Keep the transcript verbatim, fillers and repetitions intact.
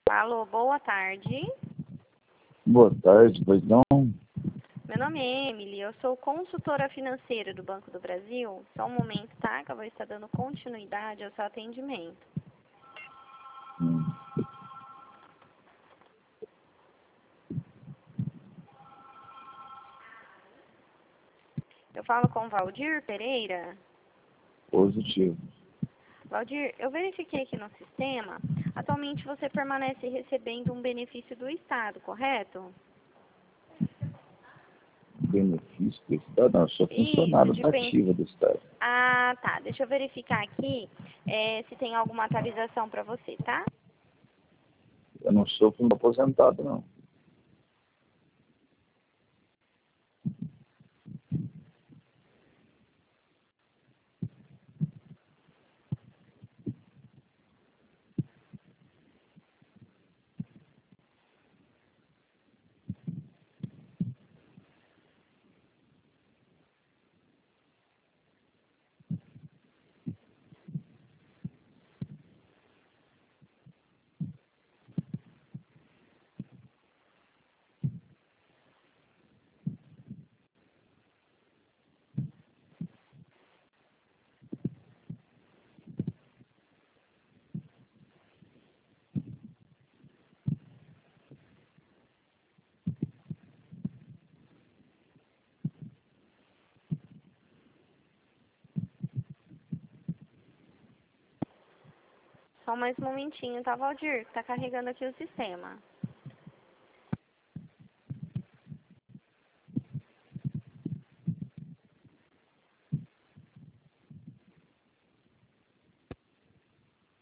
Alô, boa tarde. Boa tarde, pois não? Meu nome é Emily, eu sou consultora financeira do Banco do Brasil. Só um momento, tá? Que eu vou estar dando continuidade ao seu atendimento. Hum. Eu falo com Valdir Pereira. Positivo. Valdir, eu verifiquei aqui no sistema. Atualmente você permanece recebendo um benefício do Estado, correto? Benefício do Estado? Não, eu sou funcionário Isso, de pen... ativo do Estado. Ah, tá. Deixa eu verificar aqui é, se tem alguma atualização para você, tá? Eu não sou aposentado, não. Só mais um momentinho, tá, Valdir? Tá carregando aqui o sistema.